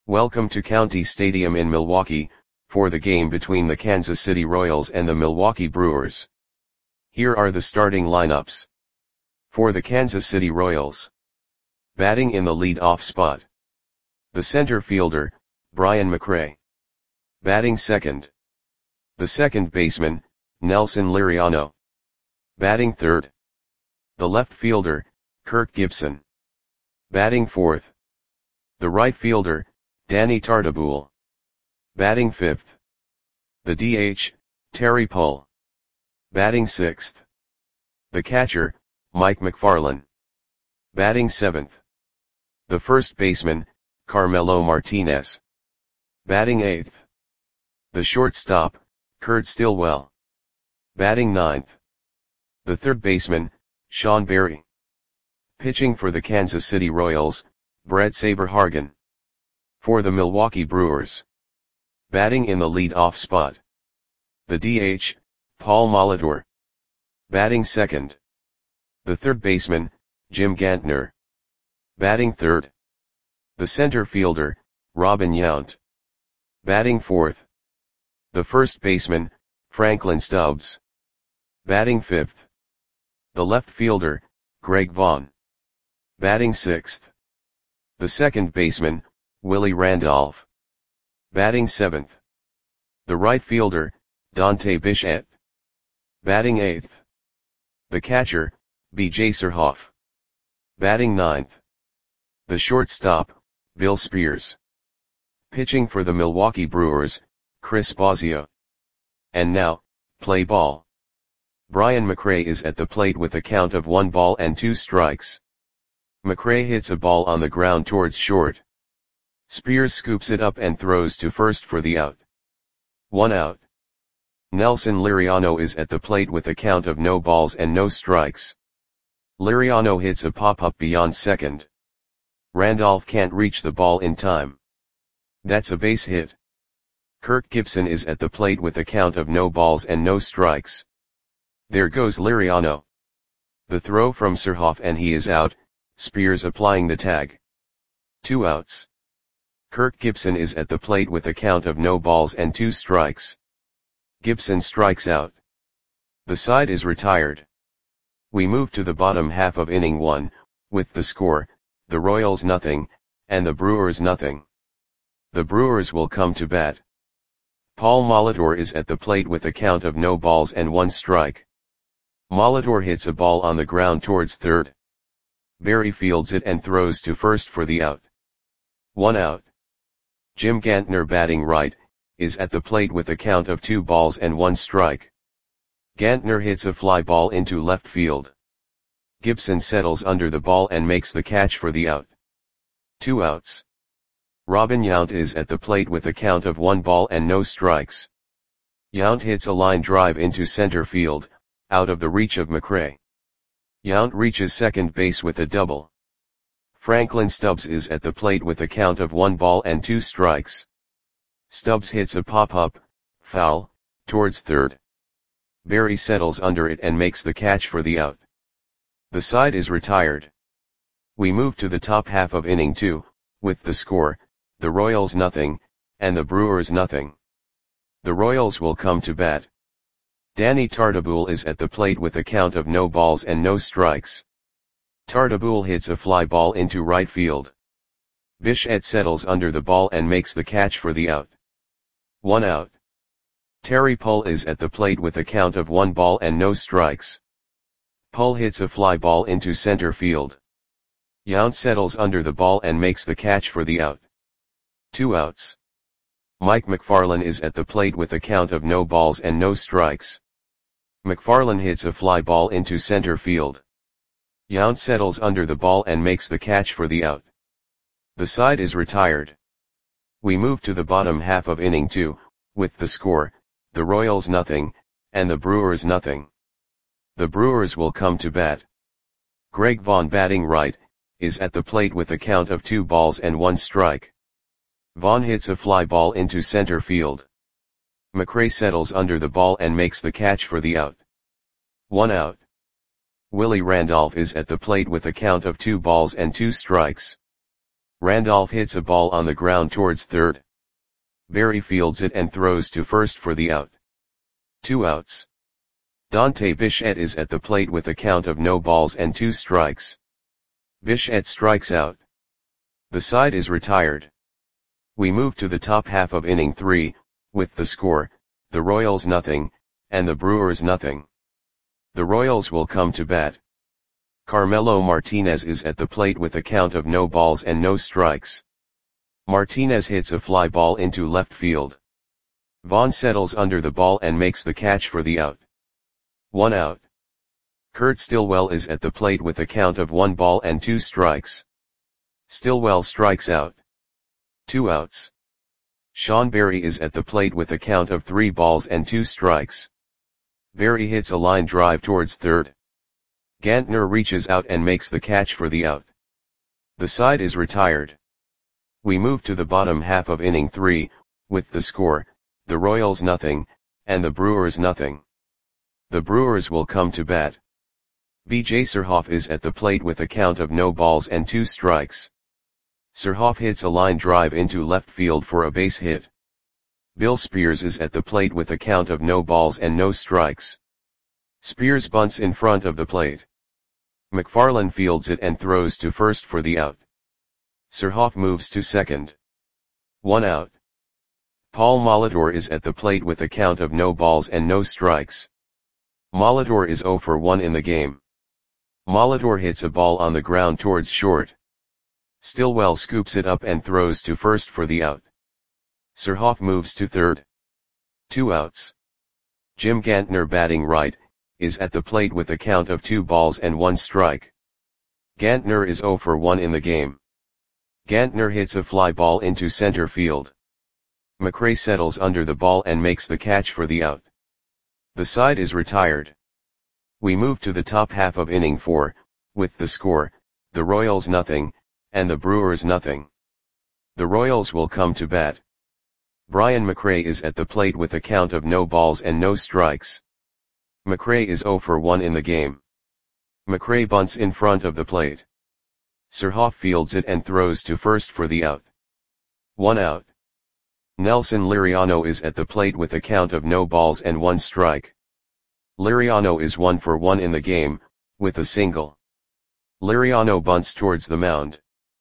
Welcome to County Stadium in Milwaukee, for the game between the Kansas City Royals and the Milwaukee Brewers. Here are the starting lineups. For the Kansas City Royals. Batting in the lead-off spot. The center fielder, Brian McRae. Batting second. The second baseman, Nelson Liriano. Batting third. The left fielder, Kirk Gibson. Batting fourth. The right fielder, Danny Tartabull. Batting fifth. The DH, Terry Pull. Batting sixth. The catcher, Mike McFarland. Batting seventh. The first baseman, Carmelo Martinez. Batting eighth. The shortstop, Kurt Stillwell. Batting ninth. The third baseman, Sean Berry. Pitching for the Kansas City Royals, Brett Saberhagen. For the Milwaukee Brewers. Batting in the lead-off spot. The DH, Paul Molitor. Batting second. The third baseman, Jim Gantner. Batting third. The center fielder, Robin Yount. Batting fourth. The first baseman, Franklin Stubbs. Batting fifth. The left fielder, Greg Vaughn. Batting sixth. The second baseman, Willie Randolph. Batting seventh. The right fielder, Dante Bichette. Batting eighth. The catcher, B.J. Surhoff. Batting ninth. The shortstop, Bill Spears. Pitching for the Milwaukee Brewers, Chris Bosio. And now, play ball. Brian McRae is at the plate with a count of 1-2 McRae hits a ball on the ground towards short. Spears scoops it up and throws to first for the out. 1 out. Nelson Liriano is at the plate with a count of no balls and no strikes. Liriano hits a pop-up beyond second. Randolph can't reach the ball in time. That's a base hit. Kirk Gibson is at the plate with a count of no balls and no strikes. There goes Liriano. The throw from Surhoff and he is out, Spears applying the tag. 2 outs. Kirk Gibson is at the plate with a count of no balls and 2 strikes. Gibson strikes out. The side is retired. We move to the bottom half of inning 1, with the score, the Royals nothing, and the Brewers nothing. The Brewers will come to bat. Paul Molitor is at the plate with a count of no balls and 1 strike. Molitor hits a ball on the ground towards third. Berry fields it and throws to first for the out. 1 out. Jim Gantner batting right, is at the plate with a count of 2 balls and 1 strike. Gantner hits a fly ball into left field. Gibson settles under the ball and makes the catch for the out. 2 outs. Robin Yount is at the plate with a count of 1 ball and no strikes. Yount hits a line drive into center field, out of the reach of McRae. Yount reaches second base with a double. Franklin Stubbs is at the plate with a count of 1 ball and 2 strikes. Stubbs hits a pop-up, foul, towards third. Berry settles under it and makes the catch for the out. The side is retired. We move to the top half of inning 2, with the score, the Royals nothing, and the Brewers nothing. The Royals will come to bat. Danny Tartabull is at the plate with a count of no balls and no strikes. Tartabull hits a fly ball into right field. Bichette settles under the ball and makes the catch for the out. 1 out. Terry Pull is at the plate with a count of 1 ball and no strikes. Pull hits a fly ball into center field. Yount settles under the ball and makes the catch for the out. 2 outs. Mike McFarland is at the plate with a count of no balls and no strikes. McFarland hits a fly ball into center field. Yount settles under the ball and makes the catch for the out. The side is retired. We move to the bottom half of inning 2, with the score, the Royals nothing, and the Brewers nothing. The Brewers will come to bat. Greg Vaughn batting right, is at the plate with a count of 2 balls and 1 strike. Vaughn hits a fly ball into center field. McRae settles under the ball and makes the catch for the out. 1 out. Willie Randolph is at the plate with a count of 2 balls and 2 strikes. Randolph hits a ball on the ground towards third. Barry fields it and throws to first for the out. 2 outs. Dante Bichette is at the plate with a count of no balls and 2 strikes. Bichette strikes out. The side is retired. We move to the top half of inning 3, with the score, the Royals nothing, and the Brewers nothing. The Royals will come to bat. Carmelo Martinez is at the plate with a count of no balls and no strikes. Martinez hits a fly ball into left field. Vaughn settles under the ball and makes the catch for the out. 1 out. Kurt Stillwell is at the plate with a count of 1 ball and 2 strikes. Stillwell strikes out. 2 outs. Sean Berry is at the plate with a count of 3 balls and 2 strikes. Berry hits a line drive towards third. Gantner reaches out and makes the catch for the out. The side is retired. We move to the bottom half of inning 3, with the score, the Royals nothing, and the Brewers nothing. The Brewers will come to bat. B.J. Surhoff is at the plate with a count of no balls and 2 strikes. Surhoff hits a line drive into left field for a base hit. Bill Spears is at the plate with a count of no balls and no strikes. Spears bunts in front of the plate. McFarland fields it and throws to first for the out. Surhoff moves to second. 1 out. Paul Molitor is at the plate with a count of no balls and no strikes. Molitor is 0 for 1 in the game. Molitor hits a ball on the ground towards short. Stillwell scoops it up and throws to first for the out. Surhoff moves to third. 2 outs. Jim Gantner, batting right, is at the plate with a count of 2 balls and 1 strike. Gantner is 0 for 1 in the game. Gantner hits a fly ball into center field. McRae settles under the ball and makes the catch for the out. The side is retired. We move to the top half of inning 4, with the score, the Royals nothing, and the Brewers nothing. The Royals will come to bat. Brian McRae is at the plate with a count of no balls and no strikes. McRae is 0 for 1 in the game. McRae bunts in front of the plate. Surhoff fields it and throws to first for the out. 1 out. Nelson Liriano is at the plate with a count of no balls and 1 strike. Liriano is 1 for 1 in the game, with a single. Liriano bunts towards the mound.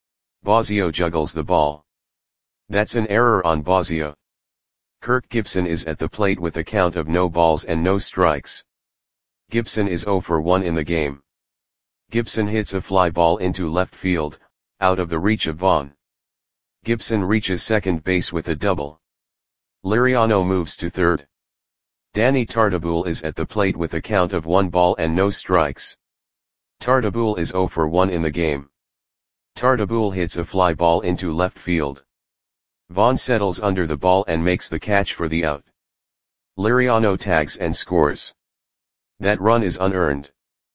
Bosio juggles the ball. That's an error on Bosio. Kirk Gibson is at the plate with a count of no balls and no strikes. Gibson is 0 for 1 in the game. Gibson hits a fly ball into left field, out of the reach of Vaughn. Gibson reaches second base with a double. Liriano moves to third. Danny Tartabull is at the plate with a count of 1 ball and no strikes. Tartabull is 0 for 1 in the game. Tartabull hits a fly ball into left field. Vaughn settles under the ball and makes the catch for the out. Liriano tags and scores. That run is unearned.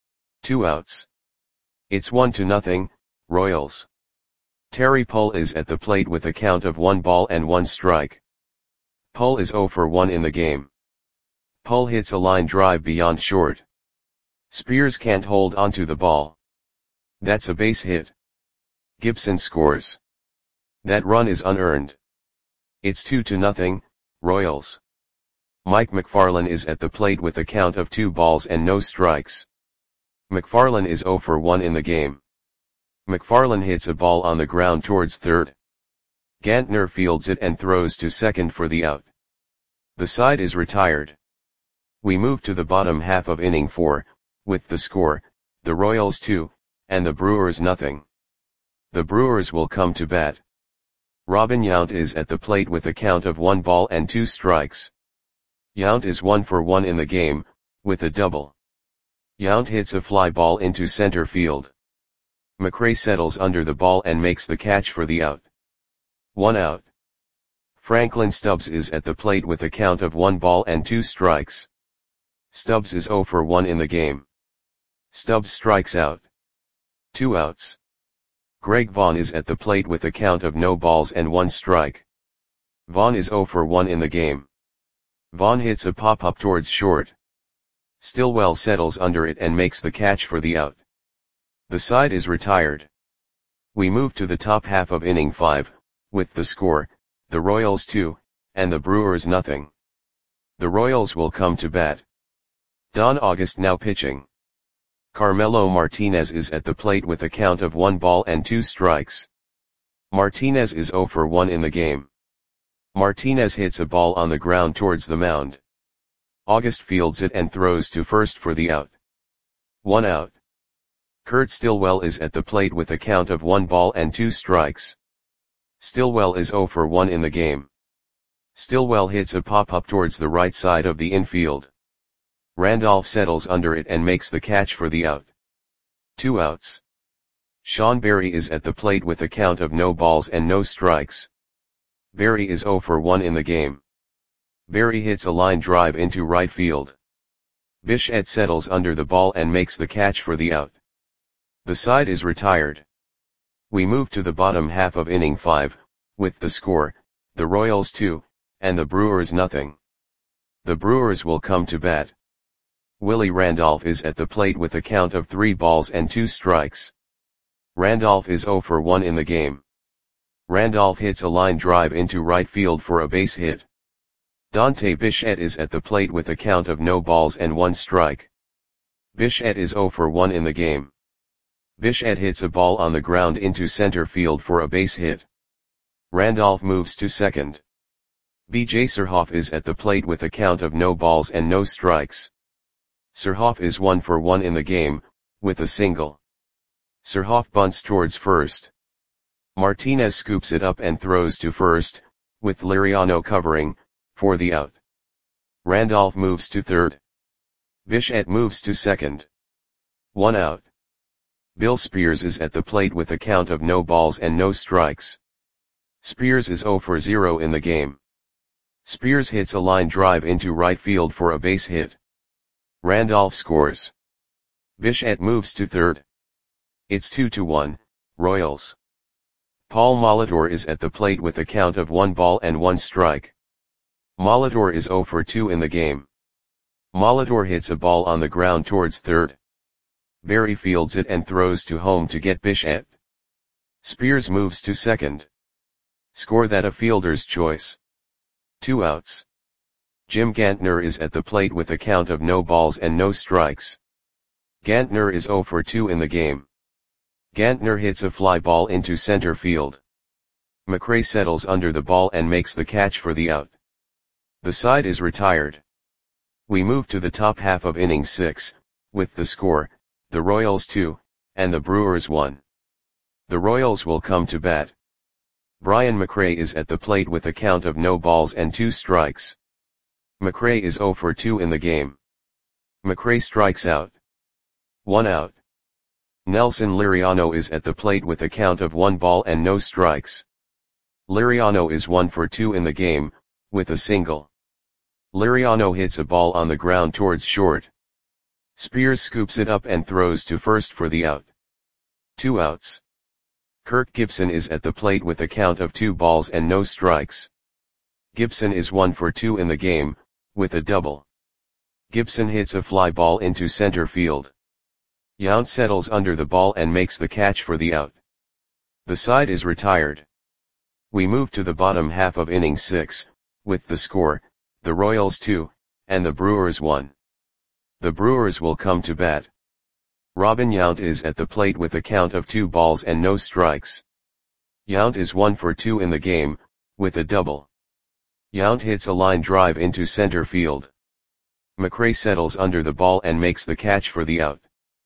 2 outs. It's 1-0, Royals. Terry Pull is at the plate with a count of 1 ball and 1 strike. Pull is 0 for 1 in the game. Pull hits a line drive beyond short. Spears can't hold onto the ball. That's a base hit. Gibson scores. That run is unearned. It's 2-0, Royals. Mike McFarland is at the plate with a count of 2 balls and no strikes. McFarland is 0 for 1 in the game. McFarland hits a ball on the ground towards third. Gantner fields it and throws to second for the out. The side is retired. We move to the bottom half of inning 4, with the score, the Royals 2, and the Brewers nothing. The Brewers will come to bat. Robin Yount is at the plate with a count of 1 ball and 2 strikes. Yount is 1 for 1 in the game, with a double. Yount hits a fly ball into center field. McRae settles under the ball and makes the catch for the out. 1 out. Franklin Stubbs is at the plate with a count of 1 ball and 2 strikes. Stubbs is 0 for 1 in the game. Stubbs strikes out. 2 outs. Greg Vaughn is at the plate with a count of no balls and 1 strike. Vaughn is 0 for 1 in the game. Vaughn hits a pop-up towards short. Stillwell settles under it and makes the catch for the out. The side is retired. We move to the top half of inning 5, with the score, the Royals 2, and the Brewers nothing. The Royals will come to bat. Don August now pitching. Carmelo Martinez is at the plate with a count of 1 ball and 2 strikes. Martinez is 0 for 1 in the game. Martinez hits a ball on the ground towards the mound. August fields it and throws to first for the out. 1 out. Kurt Stillwell is at the plate with a count of 1 ball and 2 strikes. Stillwell is 0 for 1 in the game. Stillwell hits a pop-up towards the right side of the infield. Randolph settles under it and makes the catch for the out. 2 outs. Sean Berry is at the plate with a count of no balls and no strikes. Berry is 0 for 1 in the game. Berry hits a line drive into right field. Bichette settles under the ball and makes the catch for the out. The side is retired. We move to the bottom half of inning 5, with the score, the Royals 2, and the Brewers nothing. The Brewers will come to bat. Willie Randolph is at the plate with a count of 3 balls and 2 strikes. Randolph is 0 for 1 in the game. Randolph hits a line drive into right field for a base hit. Dante Bichette is at the plate with a count of no balls and 1 strike. Bichette is 0 for 1 in the game. Bichette hits a ball on the ground into center field for a base hit. Randolph moves to second. B.J. Surhoff is at the plate with a count of no balls and no strikes. Surhoff is 1 for 1 in the game, with a single. Surhoff bunts towards first. Martinez scoops it up and throws to first, with Liriano covering, for the out. Randolph moves to third. Bichette moves to second. 1 out. Bill Spears is at the plate with a count of no balls and no strikes. Spears is 0 for 0 in the game. Spears hits a line drive into right field for a base hit. Randolph scores. Bichette moves to third. It's 2-1, Royals. Paul Molitor is at the plate with a count of 1 ball and 1 strike. Molitor is 0 for 2 in the game. Molitor hits a ball on the ground towards third. Berry fields it and throws to home to get Bichette. Spears moves to second. Score that a fielder's choice. 2 outs. Jim Gantner is at the plate with a count of no balls and no strikes. Gantner is 0 for 2 in the game. Gantner hits a fly ball into center field. McRae settles under the ball and makes the catch for the out. The side is retired. We move to the top half of inning 6, with the score, the Royals 2, and the Brewers 1. The Royals will come to bat. Brian McRae is at the plate with a count of no balls and 2 strikes. McRae is 0 for 2 in the game. McRae strikes out. 1 out. Nelson Liriano is at the plate with a count of 1 ball and no strikes. Liriano is 1 for 2 in the game, with a single. Liriano hits a ball on the ground towards short. Spears scoops it up and throws to first for the out. 2 outs. Kirk Gibson is at the plate with a count of 2 balls and no strikes. Gibson is 1 for 2 in the game, with a double. Gibson hits a fly ball into center field. Yount settles under the ball and makes the catch for the out. The side is retired. We move to the bottom half of inning 6, with the score, the Royals 2, and the Brewers 1. The Brewers will come to bat. Robin Yount is at the plate with a count of 2 balls and no strikes. Yount is 1 for 2 in the game, with a double. Yount hits a line drive into center field. McRae settles under the ball and makes the catch for the out.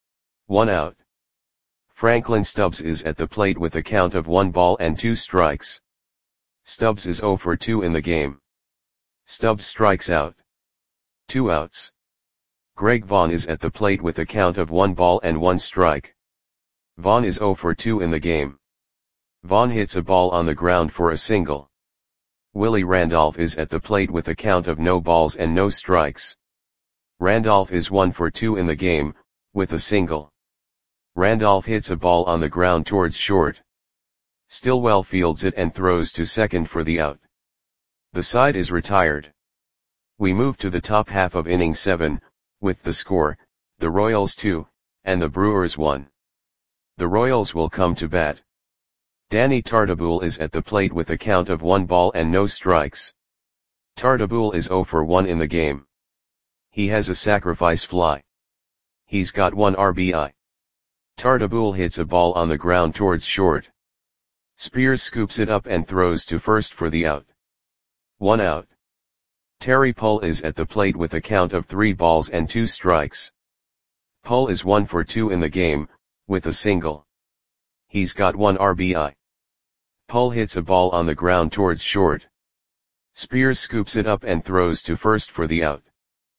1 out. Franklin Stubbs is at the plate with a count of 1 ball and 2 strikes. Stubbs is 0 for 2 in the game. Stubbs strikes out. 2 outs. Greg Vaughn is at the plate with a count of 1 ball and 1 strike. Vaughn is 0 for 2 in the game. Vaughn hits a ball on the ground for a single. Willie Randolph is at the plate with a count of no balls and no strikes. Randolph is 1 for 2 in the game, with a single. Randolph hits a ball on the ground towards short. Stillwell fields it and throws to second for the out. The side is retired. We move to the top half of inning 7, with the score, the Royals 2, and the Brewers 1. The Royals will come to bat. Danny Tartabull is at the plate with a count of 1 ball and no strikes. Tartabull is 0 for 1 in the game. He has a sacrifice fly. He's got 1 RBI. Tartabull hits a ball on the ground towards short. Spears scoops it up and throws to first for the out. 1 out. Terry Pull is at the plate with a count of 3 balls and 2 strikes. Pull is 1 for 2 in the game, with a single. He's got 1 RBI. Pull hits a ball on the ground towards short. Spears scoops it up and throws to first for the out.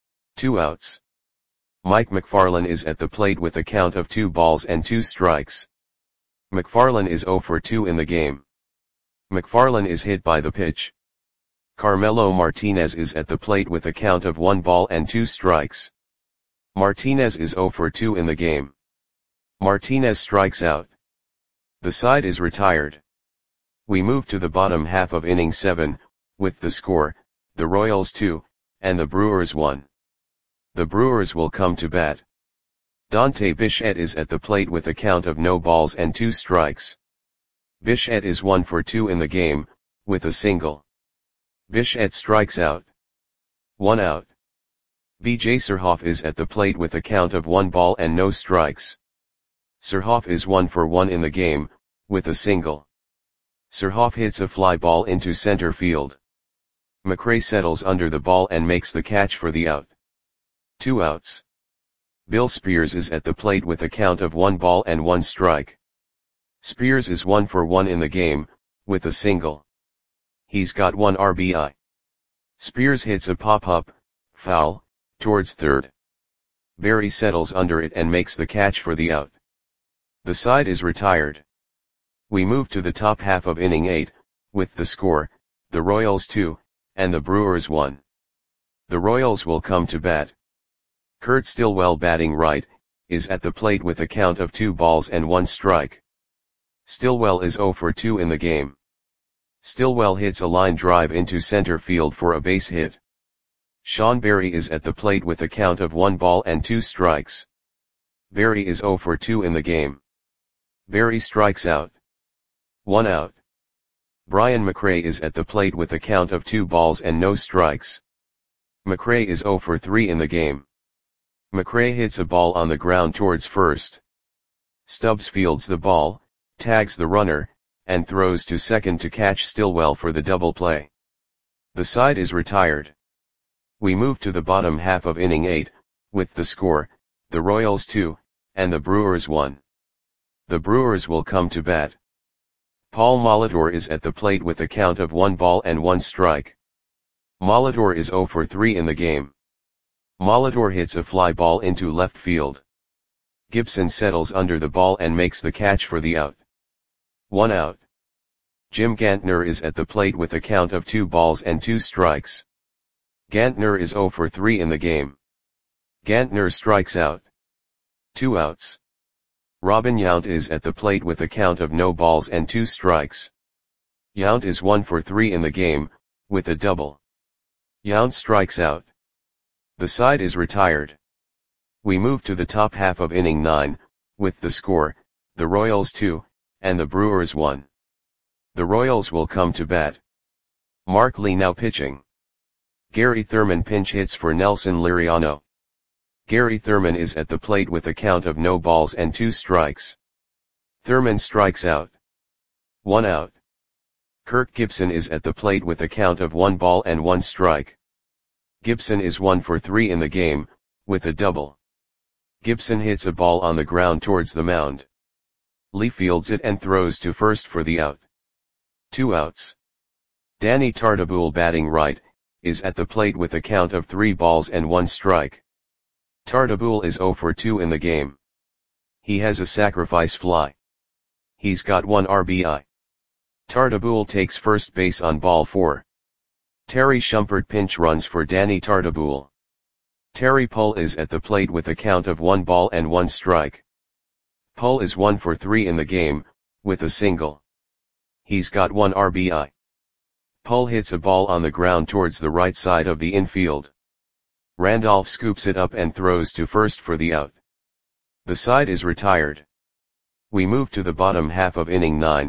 2 outs. Mike McFarland is at the plate with a count of 2 balls and 2 strikes. McFarland is 0 for 2 in the game. McFarland is hit by the pitch. Carmelo Martinez is at the plate with a count of 1 ball and 2 strikes. Martinez is 0 for 2 in the game. Martinez strikes out. The side is retired. We move to the bottom half of inning 7, with the score, the Royals 2, and the Brewers 1. The Brewers will come to bat. Dante Bichette is at the plate with a count of no balls and 2 strikes. Bichette is 1 for 2 in the game, with a single. Bichette strikes out. 1 out. B.J. Surhoff is at the plate with a count of 1 ball and no strikes. Surhoff is 1 for 1 in the game, with a single. Surhoff hits a fly ball into center field. McRae settles under the ball and makes the catch for the out. 2 outs. Bill Spears is at the plate with a count of 1 ball and 1 strike. Spears is 1 for 1 in the game, with a single. He's got 1 RBI. Spears hits a pop-up, foul, towards third. Berry settles under it and makes the catch for the out. The side is retired. We move to the top half of inning 8, with the score, the Royals 2, and the Brewers 1. The Royals will come to bat. Kurt Stillwell, batting right, is at the plate with a count of 2 balls and 1 strike. Stillwell is 0 for 2 in the game. Stillwell hits a line drive into center field for a base hit. Sean Berry is at the plate with a count of 1 ball and 2 strikes. Berry is 0 for 2 in the game. Berry strikes out. 1 out. Brian McRae is at the plate with a count of 2 balls and no strikes. McRae is 0 for 3 in the game. McRae hits a ball on the ground towards first. Stubbs fields the ball, tags the runner, and throws to second to catch Stillwell for the double play. The side is retired. We move to the bottom half of inning 8, with the score, the Royals 2, and the Brewers 1. The Brewers will come to bat. Paul Molitor is at the plate with a count of 1 ball and 1 strike. Molitor is 0 for 3 in the game. Molitor hits a fly ball into left field. Gibson settles under the ball and makes the catch for the out. 1 out. Jim Gantner is at the plate with a count of 2 balls and 2 strikes. Gantner is 0 for 3 in the game. Gantner strikes out. 2 outs. Robin Yount is at the plate with a count of no balls and 2 strikes. Yount is 1 for 3 in the game, with a double. Yount strikes out. The side is retired. We move to the top half of inning 9, with the score, the Royals 2, and the Brewers 1. The Royals will come to bat. Mark Lee now pitching. Gary Thurman pinch hits for Nelson Liriano. Gary Thurman is at the plate with a count of no balls and 2 strikes. Thurman strikes out. 1 out. Kirk Gibson is at the plate with a count of 1 ball and 1 strike. Gibson is 1 for 3 in the game, with a double. Gibson hits a ball on the ground towards the mound. Lee fields it and throws to first for the out. 2 outs. Danny Tartabull, batting right, is at the plate with a count of 3 balls and 1 strike. Tartabull is 0 for 2 in the game. He has a sacrifice fly. He's got 1 RBI. Tartabull takes first base on ball 4. Terry Shumpert pinch runs for Danny Tartabull. Terry Pull is at the plate with a count of 1 ball and 1 strike. Pull is 1 for 3 in the game, with a single. He's got 1 RBI. Pull hits a ball on the ground towards the right side of the infield. Randolph scoops it up and throws to first for the out. The side is retired. We move to the bottom half of inning 9,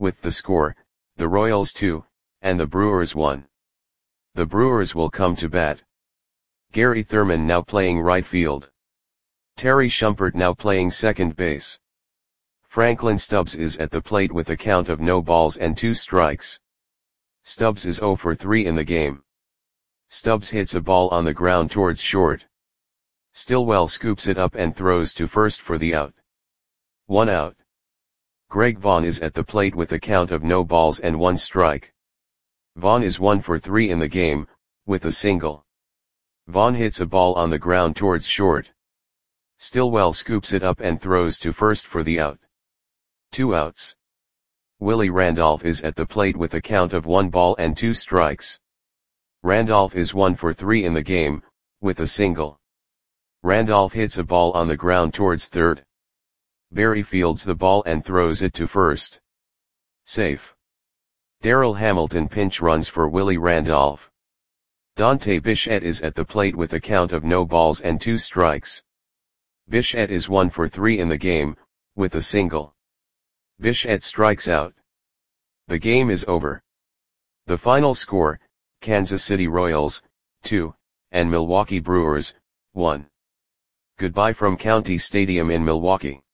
with the score, the Royals 2, and the Brewers 1. The Brewers will come to bat. Gary Thurman now playing right field. Terry Shumpert now playing second base. Franklin Stubbs is at the plate with a count of no balls and 2 strikes. Stubbs is 0 for 3 in the game. Stubbs hits a ball on the ground towards short. Stillwell scoops it up and throws to first for the out. 1 out. Greg Vaughn is at the plate with a count of no balls and 1 strike. Vaughn is 1 for 3 in the game, with a single. Vaughn hits a ball on the ground towards short. Stillwell scoops it up and throws to first for the out. 2 outs. Willie Randolph is at the plate with a count of 1 ball and 2 strikes. Randolph is 1 for 3 in the game, with a single. Randolph hits a ball on the ground towards third. Berry fields the ball and throws it to first. Safe. Darrell Hamilton pinch runs for Willie Randolph. Dante Bichette is at the plate with a count of no balls and 2 strikes. Bichette is 1 for 3 in the game, with a single. Bichette strikes out. The game is over. The final score, Kansas City Royals, 2, and Milwaukee Brewers, 1. Goodbye from County Stadium in Milwaukee.